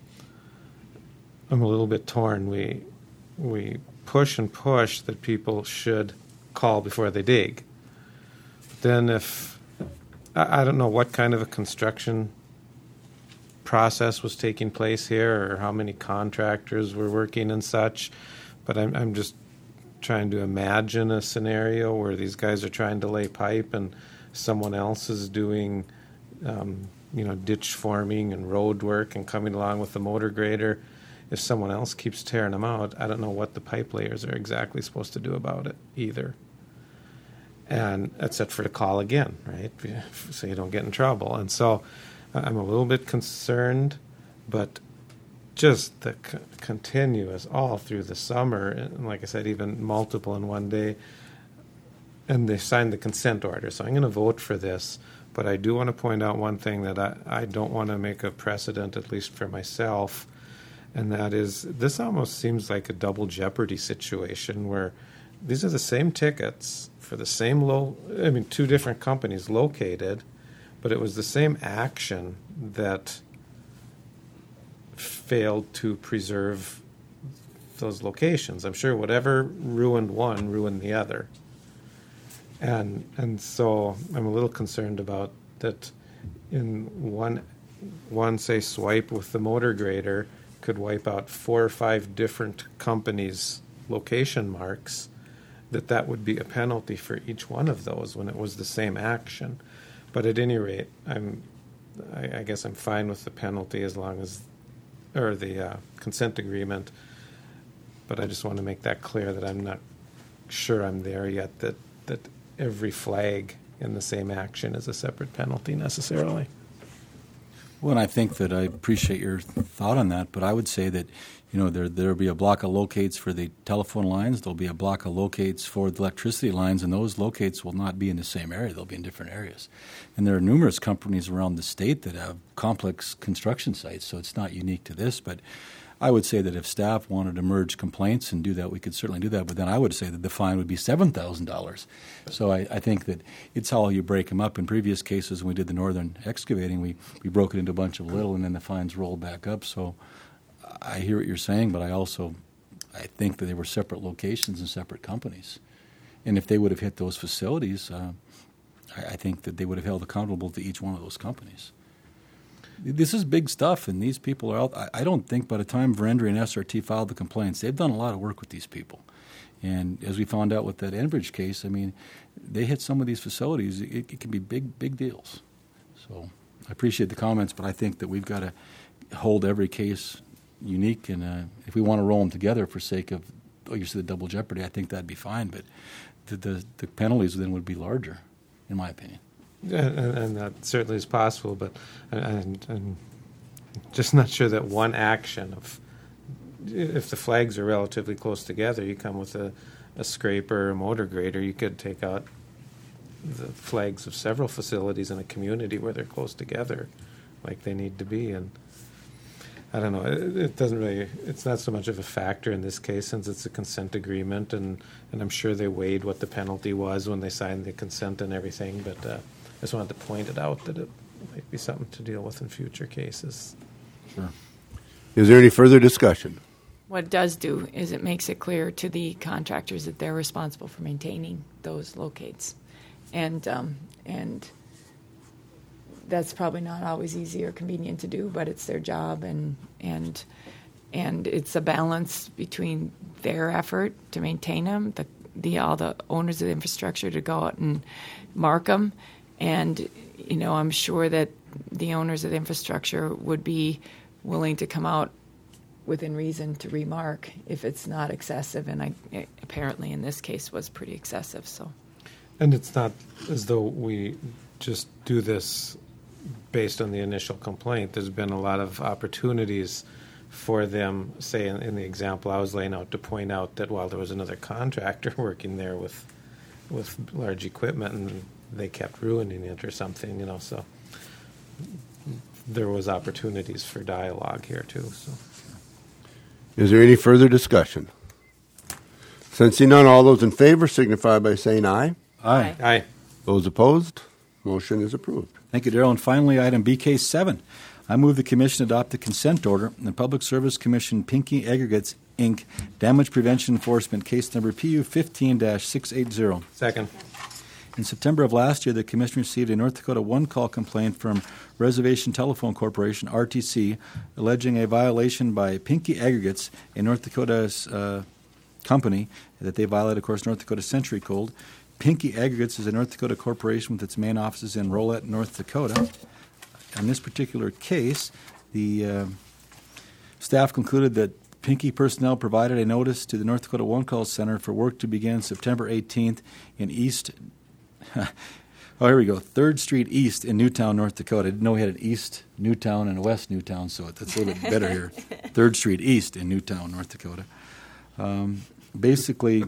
a little bit torn. We push and push that people should call before they dig. Then if I don't know what kind of a construction process was taking place here or how many contractors were working and such, but I'm just trying to imagine a scenario where these guys are trying to lay pipe and someone else is doing ditch forming and road work and coming along with the motor grader. If someone else keeps tearing them out, I don't know what the pipe layers are exactly supposed to do about it either. And except for to call again, right? So you don't get in trouble. And so I'm a little bit concerned, but just the continuous all through the summer, and like I said, even multiple in one day, and they signed the consent order. So I'm going to vote for this, but I do want to point out one thing that I don't want to make a precedent, at least for myself, and that is this almost seems like a double jeopardy situation where these are the same tickets for the same two different companies located, but it was the same action that failed to preserve those locations. I'm sure whatever ruined one ruined the other. And so I'm a little concerned about that in one say swipe with the motor grader could wipe out 4 or 5 different companies' location marks, that would be a penalty for each one of those when it was the same action. But at any rate, I guess I'm fine with the penalty as long as, or the consent agreement. But I just want to make that clear that I'm not sure I'm there yet, that every flag in the same action as a separate penalty necessarily. Well, and I think that I appreciate your thought on that, but I would say that, there'll be a block of locates for the telephone lines, there'll be a block of locates for the electricity lines, and those locates will not be in the same area, they'll be in different areas. And there are numerous companies around the state that have complex construction sites, so it's not unique to this, but I would say that if staff wanted to merge complaints and do that, we could certainly do that, but then I would say that the fine would be $7,000. So I think that it's how you break them up. In previous cases, when we did the northern excavating, we broke it into a bunch of little, and then the fines rolled back up. So I hear what you're saying, but I think that they were separate locations and separate companies. And if they would have hit those facilities, I think that they would have held accountable to each one of those companies. This is big stuff, and these people are out. I don't think by the time Verendrye and SRT filed the complaints, they've done a lot of work with these people. And as we found out with that Enbridge case, they hit some of these facilities. It can be big deals. So I appreciate the comments, but I think that we've got to hold every case unique. And if we want to roll them together for sake of, you said the double jeopardy, I think that'd be fine. But the penalties then would be larger, in my opinion. And that certainly is possible, but I'm just not sure that one action of, if the flags are relatively close together, you come with a scraper or a motor grader, you could take out the flags of several facilities in a community where they're close together like they need to be. And I don't know, it doesn't really, it's not so much of a factor in this case since it's a consent agreement, and I'm sure they weighed what the penalty was when they signed the consent and everything, but I just wanted to point it out that it might be something to deal with in future cases. Sure. Is there any further discussion? What it does do is it makes it clear to the contractors that they're responsible for maintaining those locates. And that's probably not always easy or convenient to do, but it's their job, and it's a balance between their effort to maintain them, all the owners of the infrastructure to go out and mark them, and I'm sure that the owners of the infrastructure would be willing to come out within reason to remark if it's not excessive, and apparently in this case was pretty excessive. So, and it's not as though we just do this based on the initial complaint. There's been a lot of opportunities for them, say in the example I was laying out, to point out that while there was another contractor working there with large equipment and they kept ruining it or something, so there was opportunities for dialogue here too. So, is there any further discussion? Sensing none, all those in favor signify by saying aye. Aye. Aye. Those opposed, motion is approved. Thank you, Darrell. And finally, item BK7. I move the Commission adopt the consent order in the Public Service Commission Pinky Aggregates, Inc. Damage Prevention Enforcement Case Number PU 15-680. Second. In September of last year, the Commission received a North Dakota one-call complaint from Reservation Telephone Corporation, RTC, alleging a violation by Pinky Aggregates, a North Dakota's company, that they violated, of course, North Dakota Century Code. Pinky Aggregates is a North Dakota corporation with its main offices in Rolette, North Dakota. In this particular case, the staff concluded that Pinky personnel provided a notice to the North Dakota One Call Center for work to begin September 18th in East. Here we go. 3rd Street East in Newtown, North Dakota. I didn't know we had an East Newtown and a West Newtown, so that's a little bit better here. 3rd Street East in Newtown, North Dakota. Basically,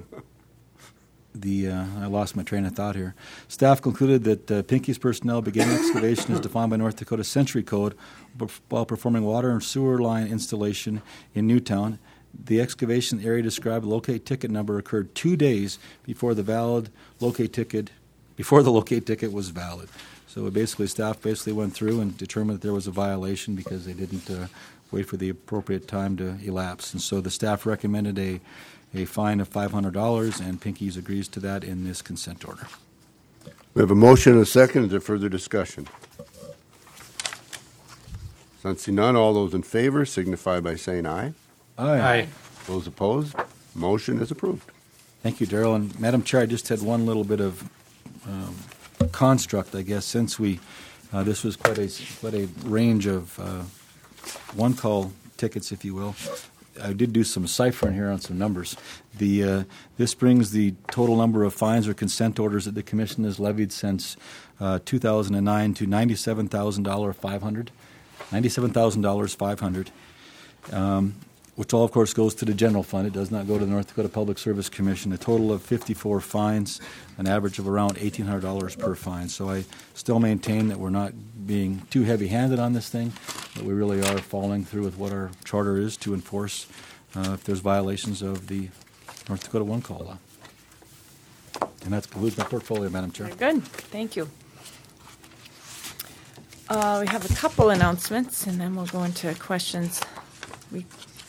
I lost my train of thought here. Staff concluded that Pinky's personnel began excavation as defined by North Dakota Century Code while performing water and sewer line installation in Newtown. The excavation area described locate ticket number occurred 2 days before the locate ticket was valid. So staff went through and determined that there was a violation because they didn't wait for the appropriate time to elapse. And so the staff recommended a fine of $500, and Pinky's agrees to that in this consent order. We have a motion and a second. Is there further discussion? Sensing none, all those in favor signify by saying aye. Aye. Those opposed, motion is approved. Thank you, Darrell. And Madam Chair, I just had one little bit of construct, I guess, since this was quite a range of one-call tickets, if you will. I did do some ciphering here on some numbers. This brings the total number of fines or consent orders that the commission has levied since 2009 to $97,500. $97,500, which all, of course, goes to the general fund. It does not go to the North Dakota Public Service Commission. A total of 54 fines, an average of around $1,800 per fine. So I still maintain that we're not being too heavy-handed on this thing, but we really are following through with what our charter is to enforce if there's violations of the North Dakota One Call law. And that concludes my portfolio, Madam Chair. Very good. Thank you. We have a couple announcements, and then we'll go into questions. Let's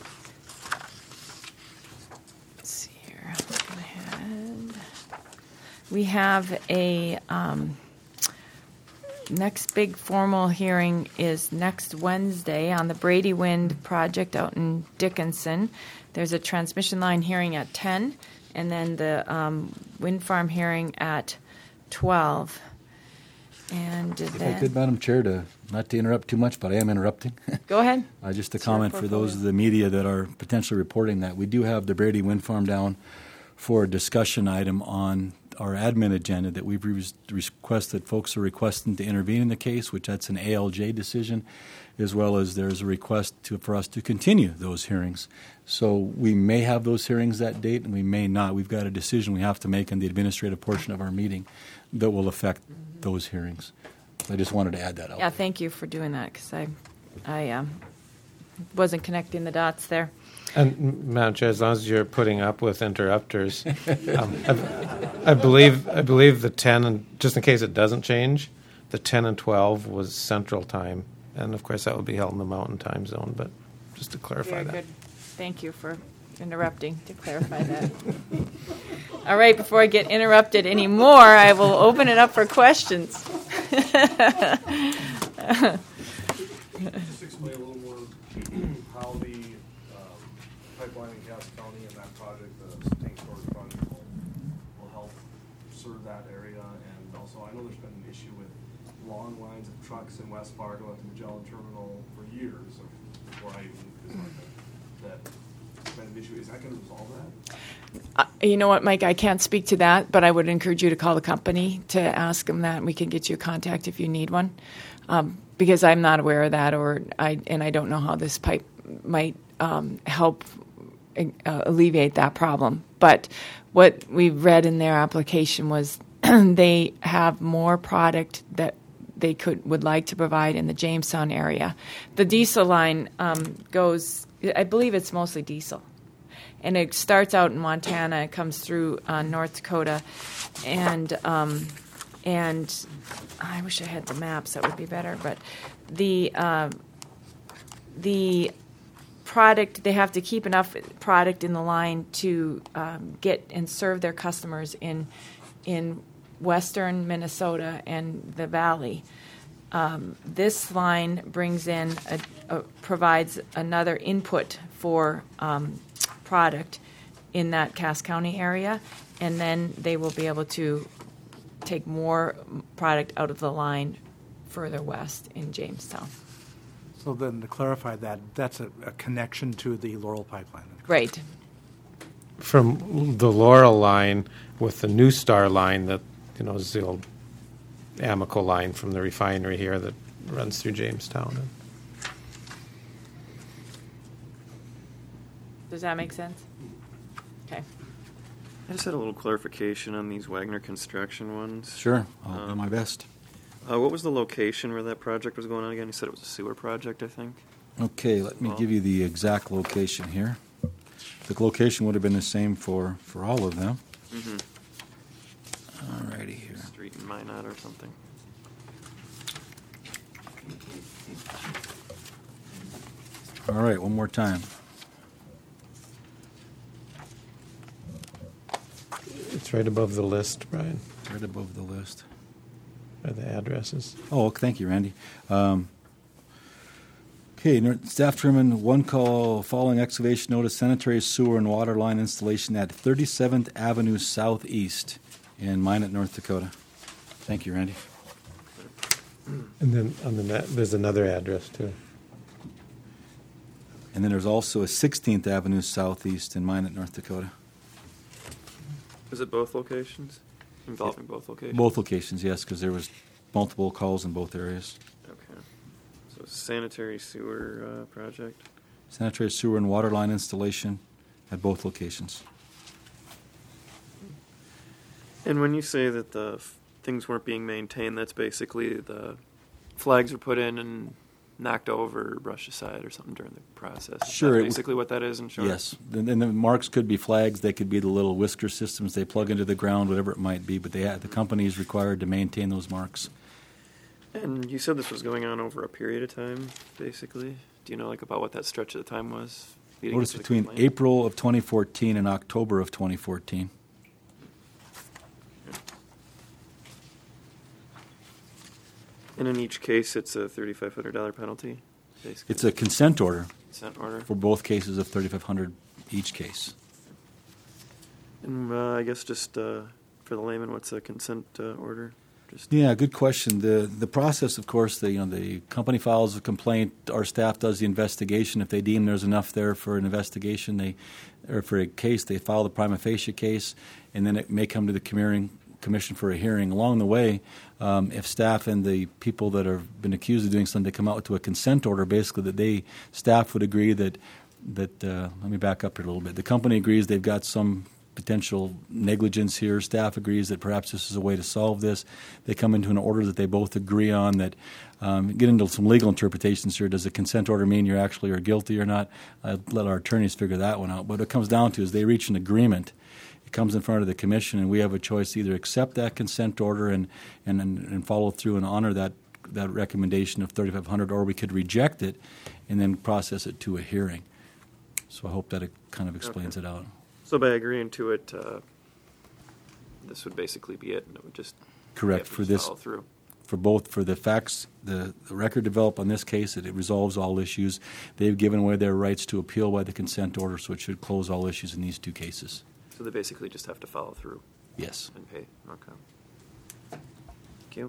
see here. Go ahead. We have a next big formal hearing is next Wednesday on the Brady Wind project out in Dickinson. There's a transmission line hearing at 10, and then the wind farm hearing at 12. And If I could, Madam Chair, not to interrupt too much, but I am interrupting. Go ahead. Just a It's your comment for those portfolio. of the media that are potentially reporting that. We do have the Brady Wind Farm down for a discussion item on our admin agenda that we've requested. Folks are requesting to intervene in the case, which that's an ALJ decision, as well as there's a request for us to continue those hearings. So we may have those hearings that date, and we may not. We've got a decision we have to make in the administrative portion of our meeting that will affect those hearings. I just wanted to add that out. Yeah, thank you for doing that, because I wasn't connecting the dots there. And Madam Chair, as long as you're putting up with interrupters, I believe the 10 and just in case it doesn't change, the 10 and 12 was Central Time, and of course that will be held in the Mountain Time Zone. But just to clarify Very that. good. Thank you for interrupting to clarify that. All right, before I get interrupted anymore, I will open it up for questions. Just explain a little more how the pipeline in Cass County and that project, the tank storage project, will help serve that area. And also, I know there's been an issue with long lines of trucks in West Fargo at the Magellan Terminal for years, before I even that's been an issue. Is that going to resolve that? You know what, Mike, I can't speak to that, but I would encourage you to call the company to ask them that, and we can get you a contact if you need one, because I'm not aware of that, and I don't know how this pipe might help alleviate that problem. But what we read in their application was they have more product that they would like to provide in the Jamestown area. The diesel line goes, I believe it's mostly diesel. And it starts out in Montana, it comes through North Dakota, and I wish I had the maps, that would be better. But the product, they have to keep enough product in the line to get and serve their customers in western Minnesota and the valley. This line brings in provides another input for product in that Cass County area, and then they will be able to take more product out of the line further west in Jamestown. So then to clarify that, that's a connection to the Laurel pipeline. Right. From the Laurel line with the New Star line that, is the old Amoco line from the refinery here that runs through Jamestown. Does that make sense? Okay. I just had a little clarification on these Wagner construction ones. Sure, I'll do my best. What was the location where that project was going on again? You said it was a sewer project, I think. Okay, let me give you the exact location here. The location would have been the same for all of them. Mm-hmm. All righty here. Street in Minot or something. All right, one more time. It's right above the list, Brian, Right above the list. or the addresses. Oh, thank you, Randy. Okay, staff determined one call following excavation notice sanitary sewer and water line installation at 37th Avenue Southeast in Minot, North Dakota. Thank you, Randy. And then on the there's another address too. And then there's also a 16th Avenue Southeast in Minot, North Dakota. Is it both locations? Involving both locations? Both locations, yes, because there was multiple calls in both areas. Okay. So sanitary sewer project. Sanitary sewer and water line installation at both locations. And when you say that the things weren't being maintained, that's basically the flags were put in and knocked over or brushed aside or something during the process. Is Sure, that it was- basically what that is in short? Yes, and the marks could be flags. They could be the little whisker systems they plug into the ground, whatever it might be. But the company is required to maintain those marks. And you said this was going on over a period of time, basically. Do you know about what that stretch of the time was? leading What is into the between complaint? April of 2014 and October of 2014? And in each case, it's a $3,500 penalty, basically. It's a consent order Consent order. for both cases of $3,500 each case. And I guess just for the layman, what's a consent order? Just Yeah, good question. The process, of course, the company files a complaint. Our staff does the investigation. If they deem there's enough there for an investigation, or for a case, they file the prima facie case, and then it may come to the commission for a hearing. Along the way, if staff and the people that have been accused of doing something, they come out to a consent order, basically that staff would agree that let me back up here a little bit. The company agrees they've got some potential negligence here. Staff agrees that perhaps this is a way to solve this. They come into an order that they both agree on. That get into some legal interpretations here. Does a consent order mean you actually are guilty or not? I'd let our attorneys figure that one out. But what it comes down to is they reach an agreement. It comes in front of the commission, and we have a choice to either accept that consent order and follow through and honor that recommendation of $3,500, or we could reject it and then process it to a hearing. So I hope that it kind of explains it out. So by agreeing to it, this would basically be it, and it would just Correct. have to For just this, follow through. for the facts, the record developed on this case, it resolves all issues. They've given away their rights to appeal by the consent order, so it should close all issues in these two cases. So they basically just have to follow through Yes. and pay. Okay. Thank you.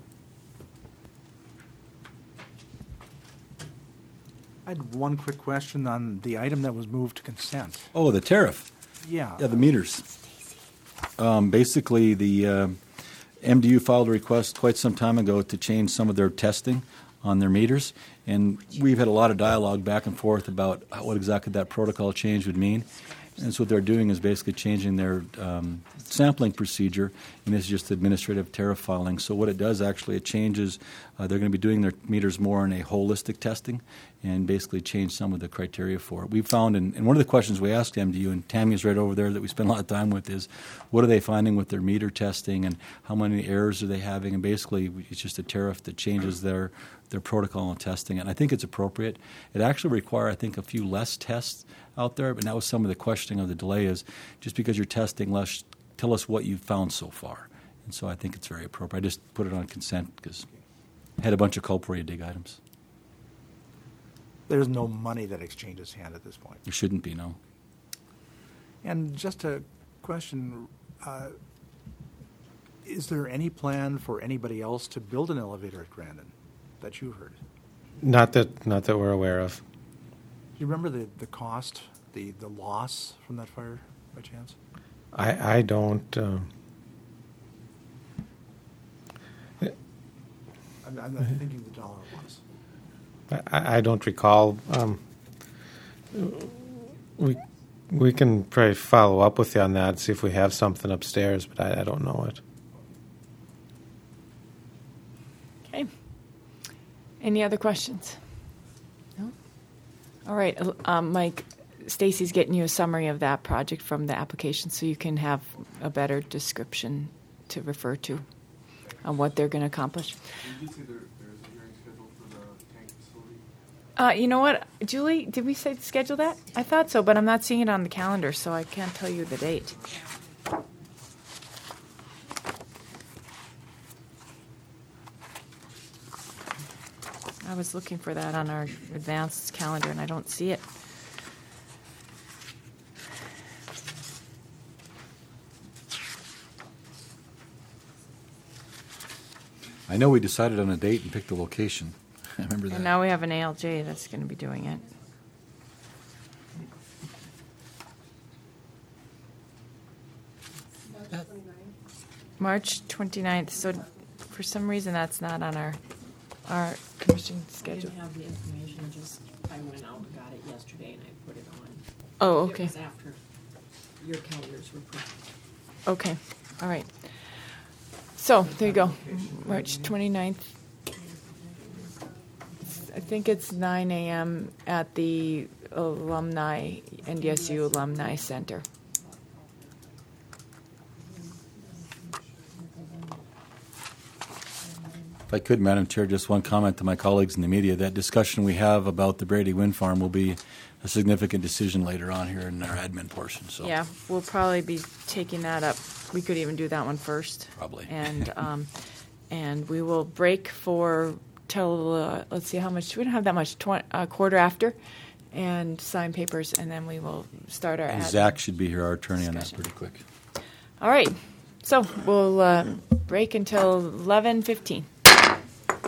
I had one quick question on the item that was moved to consent. Oh, the tariff. Yeah. Yeah, the meters. Basically, the MDU filed a request quite some time ago to change some of their testing on their meters, and we've had a lot of dialogue back and forth about what exactly that protocol change would mean. And so what they're doing is basically changing their sampling procedure, and this is just administrative tariff filing. So what it does, actually, it changes, they're going to be doing their meters more in a holistic testing and basically change some of the criteria for it. We found, and one of the questions we asked MDU, and Tammy's right over there that we spend a lot of time with, is what are they finding with their meter testing and how many errors are they having? And basically, it's just a tariff that changes their protocol and testing. And I think it's appropriate. It actually requires, I think, a few less tests out there, but that was some of the questioning of the delay is just because you're testing less, tell us what you've found so far. And so I think it's very appropriate. I just put it on consent because I had a bunch of culp where you dig items. There's no money that exchanges hand at this point. There shouldn't be, no. And just a question, is there any plan for anybody else to build an elevator at Grandin that you heard? Not that we're aware of. Do you remember the cost, the loss from that fire by chance? I don't. I'm thinking the dollar loss. I don't recall. We can probably follow up with you on that, see if we have something upstairs, but I don't know it. Okay. Any other questions? No? All right, Mike, Stacy's getting you a summary of that project from the application so you can have a better description to refer to on what they're going to accomplish. Did you say there's a hearing scheduled for the tank facility? You know what, Julie, did we say schedule that? I thought so, but I'm not seeing it on the calendar, so I can't tell you the date. I was looking for that on our advanced calendar, and I don't see it. I know we decided on a date and picked a location. I remember that. And now we have an ALJ that's going to be doing it. March 29th. So for some reason, that's not on our commission I schedule. didn't have the information, just I went out and got it yesterday and I put it on. Oh, okay. It was after your calendars were put. Okay. All right. So there you go. March 29th. I think it's 9 a.m. at the NDSU Alumni Center. If I could, Madam Chair, just one comment to my colleagues in the media. That discussion we have about the Brady Wind Farm will be a significant decision later on here in our admin portion. So Yeah, we'll probably be taking that up. We could even do that one first. Probably. And we will break for till let's see how much. We don't have that much. Quarter after, and sign papers, and then we will start our. And admin Zach should be here, our attorney, on that discussion. pretty quick. All right. So we'll break until 11:15.